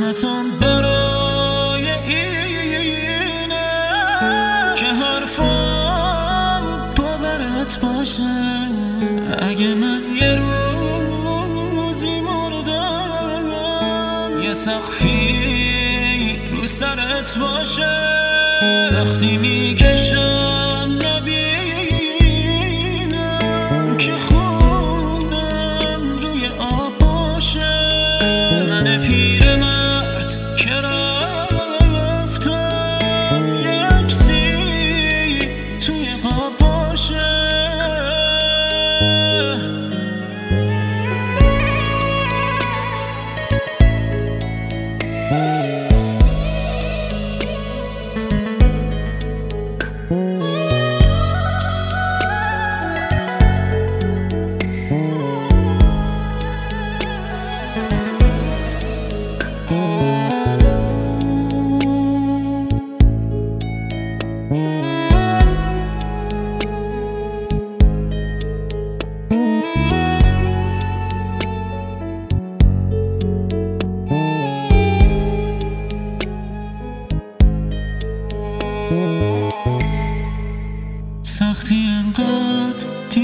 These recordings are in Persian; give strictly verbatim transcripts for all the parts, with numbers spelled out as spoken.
غلطم برای اینه که حرفم باورت باشه. اگه من یه روزی مردم یه سقفی رو سرت باشه. سختی میکشم نبینم که خونم روی آب باشه. من پیرمرد که رفتم یه عکسی توی قاب باشه. سختی انقدر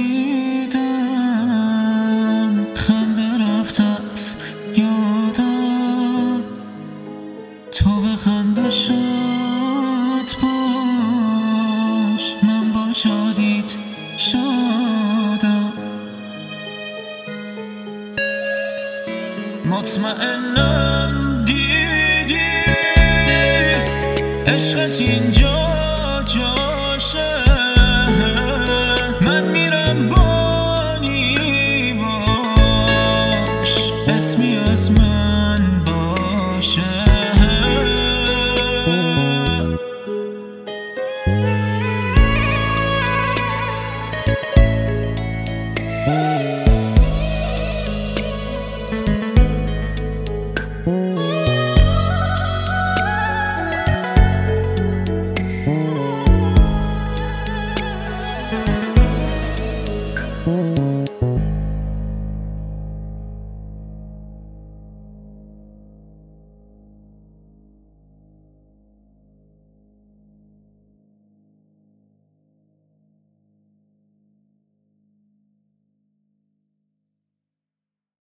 دیدم خنده رفت از یادم. تو به خنده شاد باش من با شادیت شادم. مطمئنم دیدی عشقت اینجا